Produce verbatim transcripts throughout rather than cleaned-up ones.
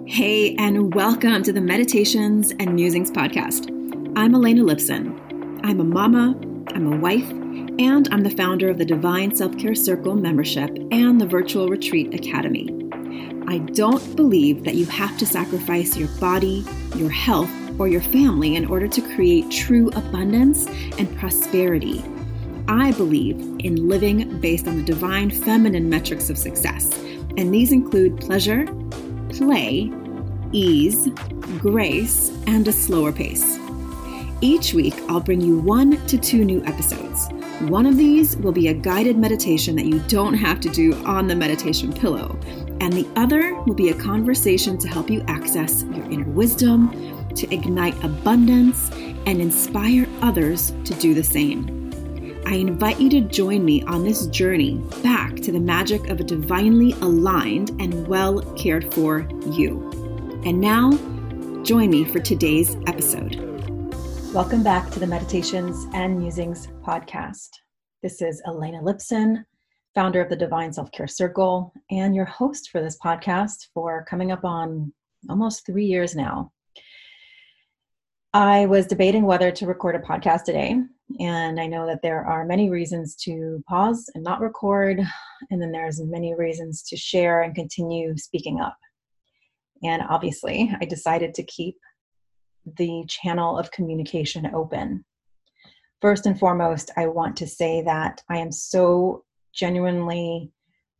Hey, and welcome to the Meditations and Musings podcast. I'm Elena Lipson. I'm a mama, I'm a wife, and I'm the founder of the Divine Self-Care Circle membership and the Virtual Retreat Academy. I don't believe that you have to sacrifice your body, your health, or your family in order to create true abundance and prosperity. I believe in living based on the divine feminine metrics of success, and these include pleasure, play, ease, grace, and a slower pace. Each week, I'll bring you one to two new episodes. One of these will be a guided meditation that you don't have to do on the meditation pillow, and the other will be a conversation to help you access your inner wisdom, to ignite abundance, and inspire others to do the same. I invite you to join me on this journey back to the magic of a divinely aligned and well cared for you. And now, join me for today's episode. Welcome back to the Meditations and Musings podcast. This is Elena Lipson, founder of the Divine Self-Care Circle, and your host for this podcast for coming up on almost three years now. I was debating whether to record a podcast today, and I know that there are many reasons to pause and not record, and then there's many reasons to share and continue speaking up. And obviously, I decided to keep the channel of communication open. First and foremost, I want to say that I am so genuinely,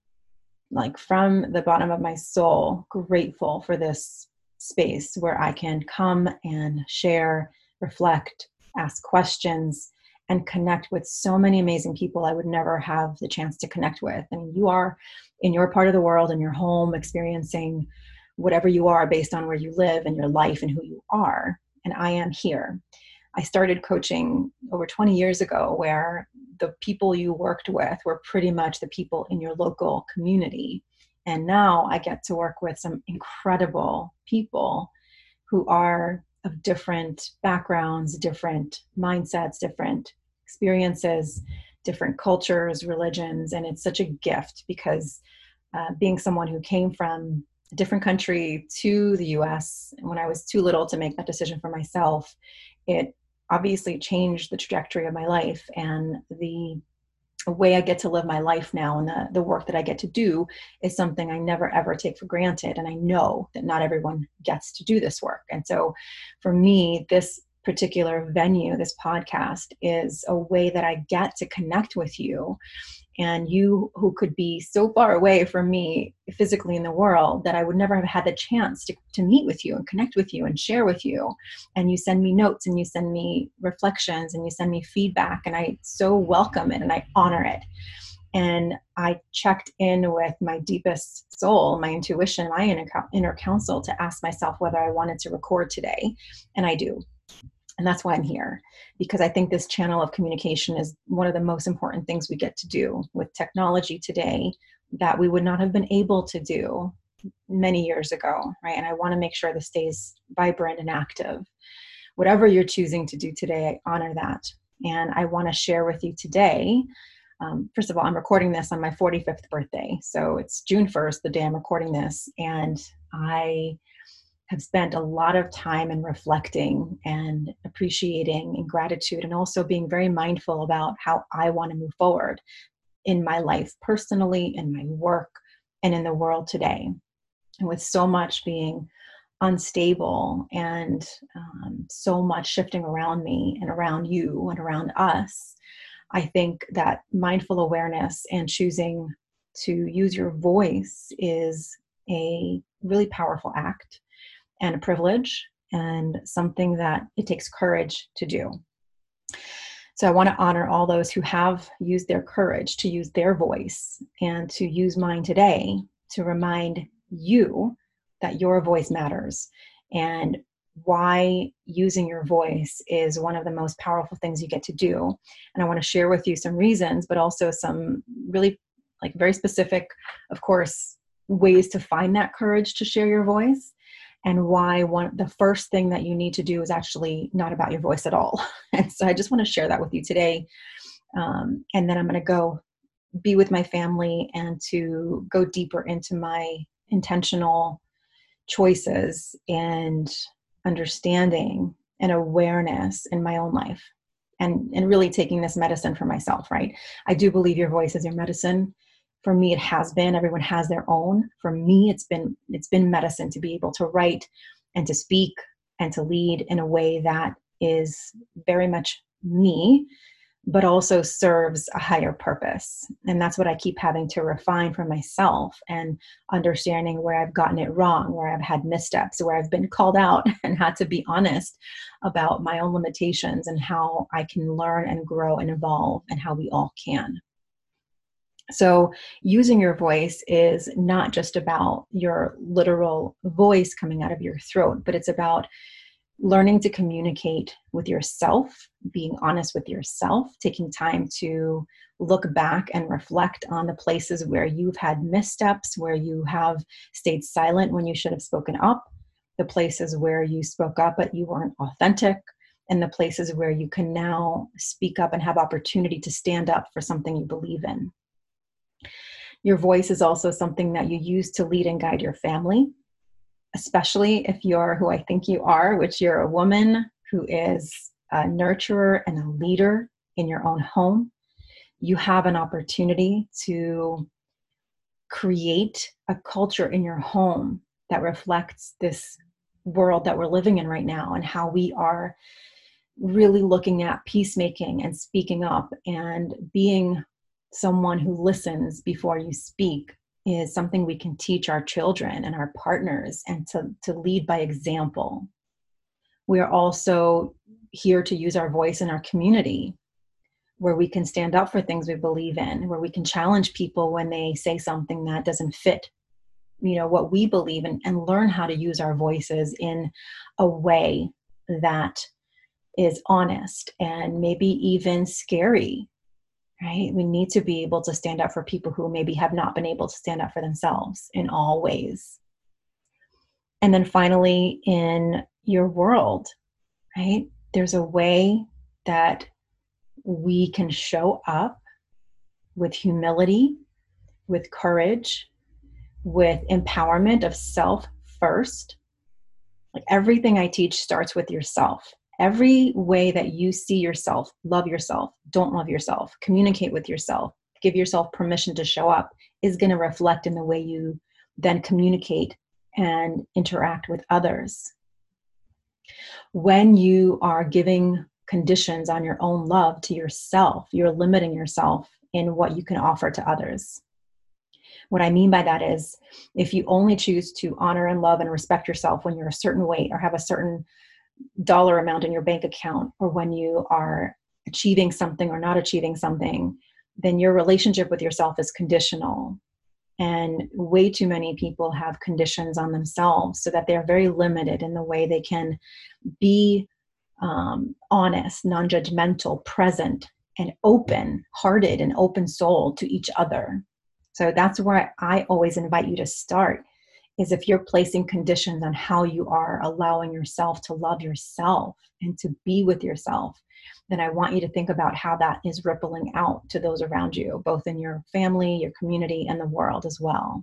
like from the bottom of my soul, grateful for this space where I can come and share, reflect, ask questions, and connect with so many amazing people I would never have the chance to connect with. I mean, you are in your part of the world, in your home, experiencing whatever you are based on where you live and your life and who you are. And I am here. I started coaching over twenty years ago, where the people you worked with were pretty much the people in your local community. And now I get to work with some incredible people who are of different backgrounds, different mindsets, different experiences, different cultures, religions. And it's such a gift because uh, being someone who came from a different country to the U S when I was too little to make that decision for myself, it obviously changed the trajectory of my life and the way I get to live my life now, and the, the work that I get to do is something I never ever take for granted. And I know that not everyone gets to do this work. And so for me, this particular venue, this podcast, is a way that I get to connect with you, and you who could be so far away from me physically in the world that I would never have had the chance to, to meet with you and connect with you and share with you. And you send me notes and you send me reflections and you send me feedback, and I so welcome it and I honor it. And I checked in with my deepest soul, my intuition, my inner, inner counsel to ask myself whether I wanted to record today. And I do. And that's why I'm here, because I think this channel of communication is one of the most important things we get to do with technology today that we would not have been able to do many years ago, right? And I want to make sure this stays vibrant and active. Whatever you're choosing to do today, I honor that. And I want to share with you today. Um, first of all, I'm recording this on my forty-fifth birthday. So it's June first, the day I'm recording this. And I have spent a lot of time in reflecting and appreciating and gratitude, and also being very mindful about how I want to move forward in my life personally, in my work, and in the world today. And with so much being unstable and um, so much shifting around me and around you and around us, I think that mindful awareness and choosing to use your voice is a really powerful act and a privilege, and something that it takes courage to do. So I want to honor all those who have used their courage to use their voice and to use mine today to remind you that your voice matters, and why using your voice is one of the most powerful things you get to do. And I want to share with you some reasons, but also some really like very specific, of course, ways to find that courage to share your voice. And why one the first thing that you need to do is actually not about your voice at all. And so I just want to share that with you today. Um, and then I'm going to go be with my family and to go deeper into my intentional choices and understanding and awareness in my own life, and, and really taking this medicine for myself, right? I do believe your voice is your medicine. For me, it has been. Everyone has their own. For me, it's been it's been medicine to be able to write and to speak and to lead in a way that is very much me, but also serves a higher purpose. And that's what I keep having to refine for myself, and understanding where I've gotten it wrong, where I've had missteps, where I've been called out and had to be honest about my own limitations and how I can learn and grow and evolve, and how we all can. So using your voice is not just about your literal voice coming out of your throat, but it's about learning to communicate with yourself, being honest with yourself, taking time to look back and reflect on the places where you've had missteps, where you have stayed silent when you should have spoken up, the places where you spoke up but you weren't authentic, and the places where you can now speak up and have opportunity to stand up for something you believe in. Your voice is also something that you use to lead and guide your family, especially if you're who I think you are, which you're a woman who is a nurturer and a leader in your own home. You have an opportunity to create a culture in your home that reflects this world that we're living in right now, and how we are really looking at peacemaking and speaking up and being someone who listens before you speak is something we can teach our children and our partners, and to, to lead by example. We are also here to use our voice in our community, where we can stand up for things we believe in, where we can challenge people when they say something that doesn't fit, you know, what we believe in, and learn how to use our voices in a way that is honest and maybe even scary. Right? We need to be able to stand up for people who maybe have not been able to stand up for themselves in all ways. And then finally, in your world, right? There's a way that we can show up with humility, with courage, with empowerment of self first. Like, everything I teach starts with yourself. Every way that you see yourself, love yourself, don't love yourself, communicate with yourself, give yourself permission to show up, is going to reflect in the way you then communicate and interact with others. When you are giving conditions on your own love to yourself, you're limiting yourself in what you can offer to others. What I mean by that is, if you only choose to honor and love and respect yourself when you're a certain weight, or have a certain dollar amount in your bank account, or when you are achieving something or not achieving something, then your relationship with yourself is conditional. And way too many people have conditions on themselves, so that they're very limited in the way they can be um, honest, non-judgmental, present, and open-hearted and open-souled to each other. So that's where I always invite you to start, is if you're placing conditions on how you are allowing yourself to love yourself and to be with yourself, then I want you to think about how that is rippling out to those around you, both in your family, your community, and the world as well.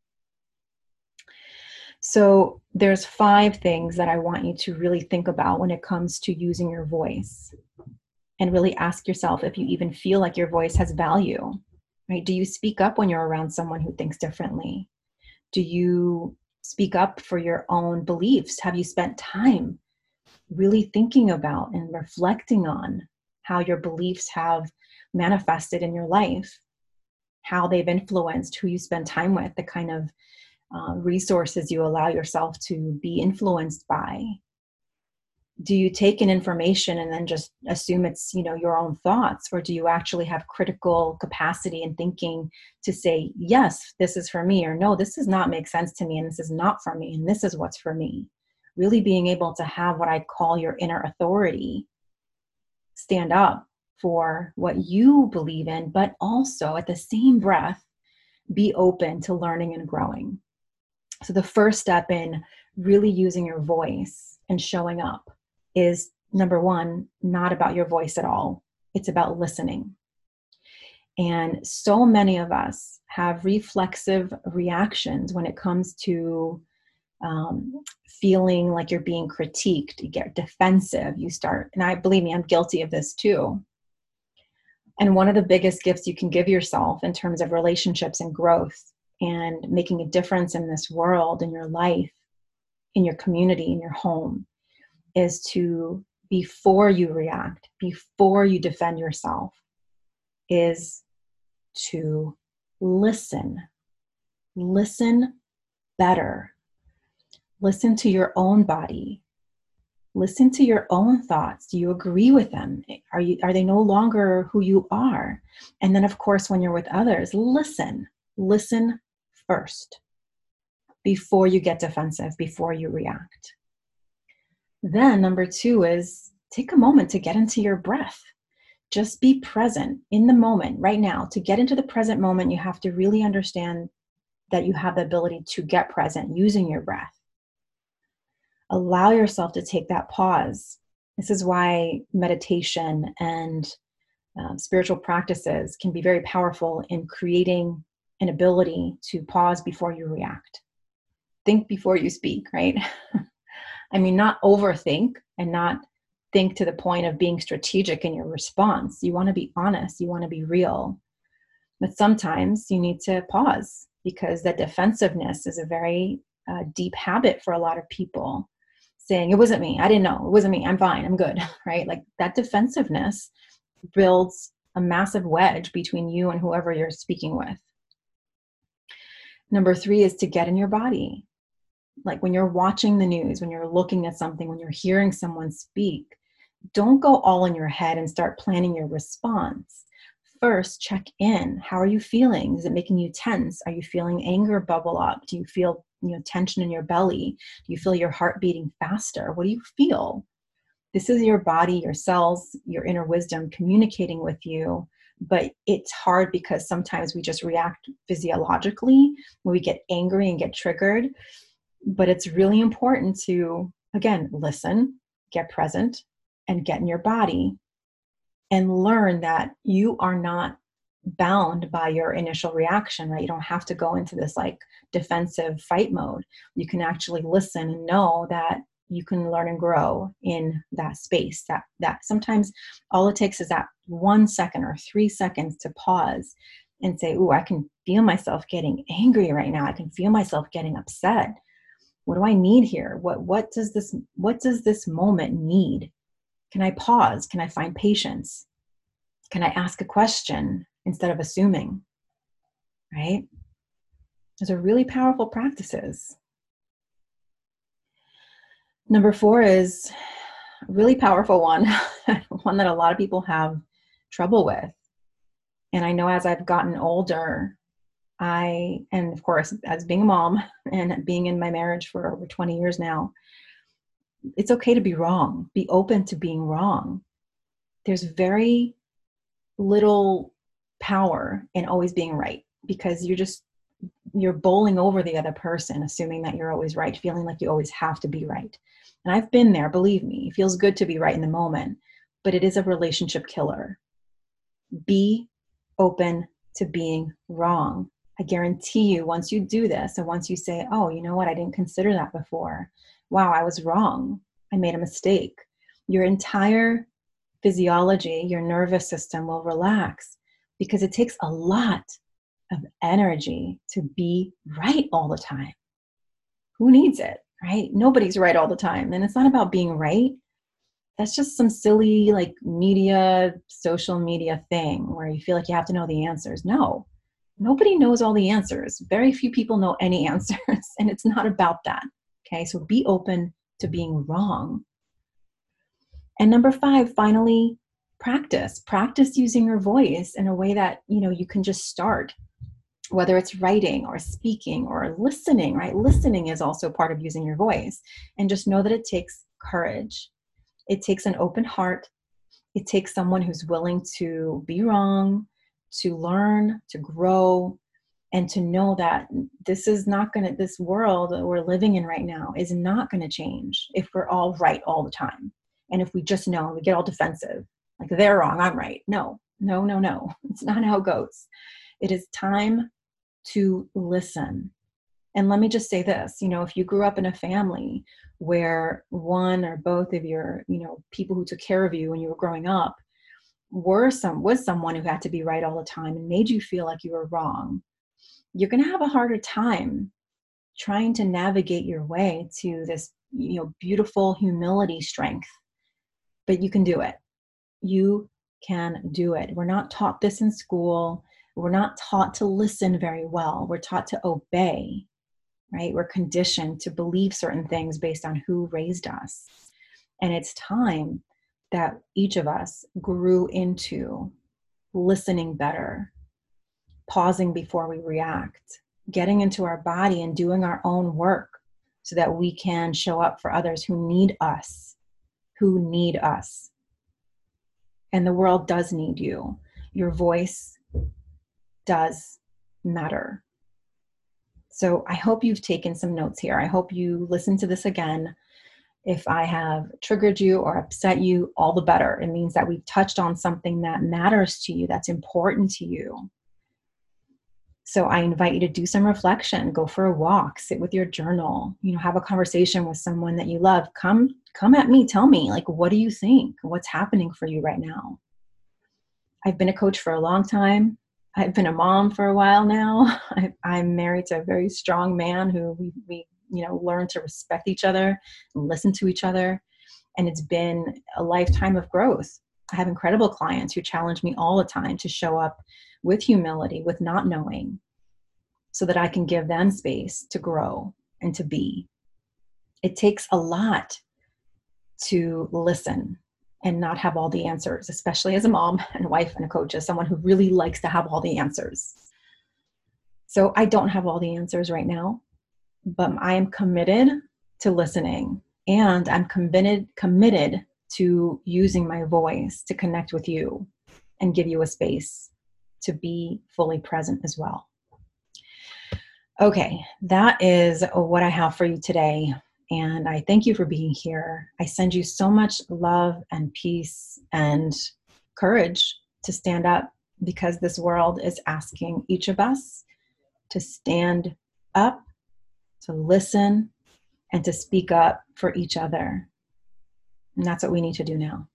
So there's five things that I want you to really think about when it comes to using your voice, and really ask yourself if you even feel like your voice has value, right? Do you speak up when you're around someone who thinks differently? Do you speak up for your own beliefs? Have you spent time really thinking about and reflecting on how your beliefs have manifested in your life, how they've influenced who you spend time with, the kind of uh, resources you allow yourself to be influenced by? Do you take in information and then just assume it's, you know, your own thoughts? Or do you actually have critical capacity and thinking to say, yes, this is for me, or no, this does not make sense to me, and this is not for me, and this is what's for me? Really being able to have what I call your inner authority stand up for what you believe in, but also at the same breath, be open to learning and growing. So the first step in really using your voice and showing up is, number one, not about your voice at all. It's about listening. And so many of us have reflexive reactions when it comes to um, feeling like you're being critiqued, you get defensive, you start, and I believe me, I'm guilty of this too. And one of the biggest gifts you can give yourself in terms of relationships and growth and making a difference in this world, in your life, in your community, in your home, is to, before you react, before you defend yourself, is to listen. Listen better. Listen to your own body. Listen to your own thoughts. Do you agree with them? Are you, are they no longer who you are? And then, of course, when you're with others, listen. Listen first before you get defensive, before you react. Then number two is take a moment to get into your breath. Just be present in the moment right now. To get into the present moment, you have to really understand that you have the ability to get present using your breath. Allow yourself to take that pause. This is why meditation and um, spiritual practices can be very powerful in creating an ability to pause before you react. Think before you speak, right? I mean, not overthink and not think to the point of being strategic in your response. You want to be honest. You want to be real. But sometimes you need to pause because that defensiveness is a very uh, deep habit for a lot of people. Saying, it wasn't me. I didn't know. It wasn't me. I'm fine. I'm good, right? Like that defensiveness builds a massive wedge between you and whoever you're speaking with. Number three is to get in your body. Like when you're watching the news, when you're looking at something, when you're hearing someone speak, don't go all in your head and start planning your response. First, check in. How are you feeling? Is it making you tense? Are you feeling anger bubble up? Do you feel, you know, tension in your belly? Do you feel your heart beating faster? What do you feel? This is your body, your cells, your inner wisdom communicating with you. But it's hard because sometimes we just react physiologically when we get angry and get triggered. But it's really important to, again, listen, get present, and get in your body and learn that you are not bound by your initial reaction, right? You don't have to go into this like defensive fight mode. You can actually listen and know that you can learn and grow in that space. That that sometimes all it takes is that one second or three seconds to pause and say, ooh, I can feel myself getting angry right now. I can feel myself getting upset. What do I need here? What what does this what does this moment need? Can I pause? Can I find patience? Can I ask a question instead of assuming? Right? Those are really powerful practices. Number four is a really powerful one, one that a lot of people have trouble with. And I know as I've gotten older, I, and of course, as being a mom and being in my marriage for over twenty years now, it's okay to be wrong. Be open to being wrong. There's very little power in always being right because you're just, you're bowling over the other person, assuming that you're always right, feeling like you always have to be right. And I've been there, believe me. It feels good to be right in the moment, but it is a relationship killer. Be open to being wrong. I guarantee you, once you do this, and once you say, oh, you know what, I didn't consider that before. Wow, I was wrong. I made a mistake. Your entire physiology, your nervous system will relax because it takes a lot of energy to be right all the time. Who needs it, right? Nobody's right all the time. And it's not about being right. That's just some silly like media, social media thing where you feel like you have to know the answers. No, nobody knows all the answers. Very few people know any answers. And it's not about that. Okay, so be open to being wrong. And number five, finally, practice. Practice using your voice in a way that, you know, you can just start, whether it's writing or speaking or listening, right? Listening is also part of using your voice. And just know that it takes courage. It takes an open heart. It takes someone who's willing to be wrong, to learn, to grow, and to know that this is not going to, this world that we're living in right now is not going to change if we're all right all the time. And if we just know, we get all defensive, like they're wrong, I'm right. No, no, no, no. It's not how it goes. It is time to listen And let me just say this, you know, if you grew up in a family where one or both of your, you know, people who took care of you when you were growing up were some, was someone who had to be right all the time and made you feel like you were wrong, you're going to have a harder time trying to navigate your way to this, you know, beautiful humility strength. But you can do it. You can do it. We're not taught this in school. We're not taught to listen very well. We're taught to obey, right? We're conditioned to believe certain things based on who raised us. And it's time that each of us grew into listening better, pausing before we react, getting into our body and doing our own work so that we can show up for others who need us, who need us. And the world does need you. Your voice does matter. So I hope you've taken some notes here. I hope you listen to this again. If I have triggered you or upset you, all the better. It means that we've touched on something that matters to you, that's important to you. So I invite you to do some reflection, go for a walk, sit with your journal, you know, have a conversation with someone that you love. Come, come at me, tell me, like, what do you think? What's happening for you right now? I've been a coach for a long time. I've been a mom for a while now. I, I'm married to a very strong man who we, we, you know, learn to respect each other and listen to each other. And it's been a lifetime of growth. I have incredible clients who challenge me all the time to show up with humility, with not knowing, so that I can give them space to grow and to be. It takes a lot to listen and not have all the answers, especially as a mom and a wife and a coach, as someone who really likes to have all the answers. So I don't have all the answers right now, but I am committed to listening, and I'm committed, committed to using my voice to connect with you and give you a space to be fully present as well. Okay, that is what I have for you today. And I thank you for being here. I send you so much love and peace and courage to stand up, because this world is asking each of us to stand up, to listen, and to speak up for each other. And that's what we need to do now.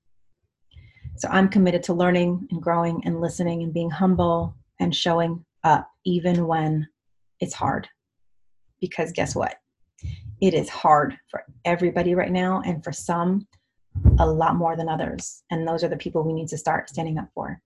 So I'm committed to learning and growing and listening and being humble and showing up even when it's hard. Because guess what? It is hard for everybody right now, and for some, a lot more than others. And those are the people we need to start standing up for.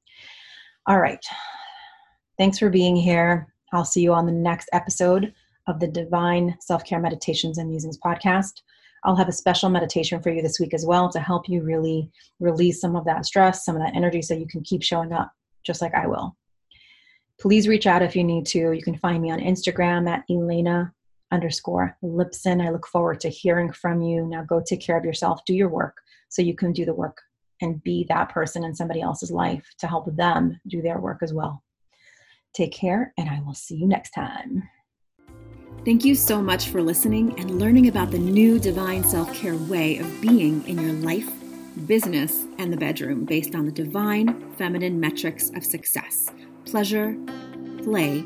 All right. Thanks for being here. I'll see you on the next episode of the Divine Self-Care Meditations and Musings podcast. I'll have a special meditation for you this week as well to help you really release some of that stress, some of that energy, so you can keep showing up just like I will. Please reach out if you need to. You can find me on Instagram at Elena underscore Lipson. I look forward to hearing from you. Now go take care of yourself, do your work so you can do the work and be that person in somebody else's life to help them do their work as well. Take care, and I will see you next time. Thank you so much for listening and learning about the new Divine Self-Care way of being in your life, business, and the bedroom based on the divine feminine metrics of success: pleasure, play,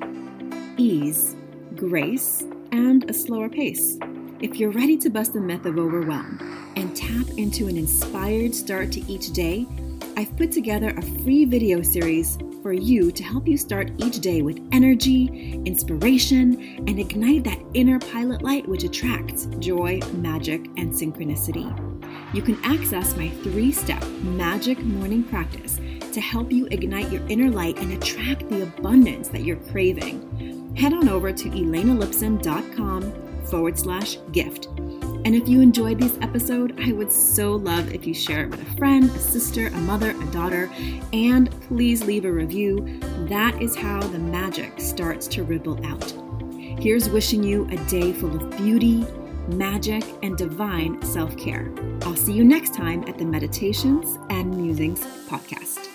ease, grace, and a slower pace. If you're ready to bust the myth of overwhelm and tap into an inspired start to each day, I've put together a free video series for you to help you start each day with energy, inspiration, and ignite that inner pilot light which attracts joy, magic, and synchronicity. You can access my three-step magic morning practice to help you ignite your inner light and attract the abundance that you're craving. Head on over to elenalipson.com forward slash gift. And if you enjoyed this episode, I would so love if you share it with a friend, a sister, a mother, a daughter, and please leave a review. That is how the magic starts to ripple out. Here's wishing you a day full of beauty, magic, and divine self-care. I'll see you next time at the Meditations and Musings podcast.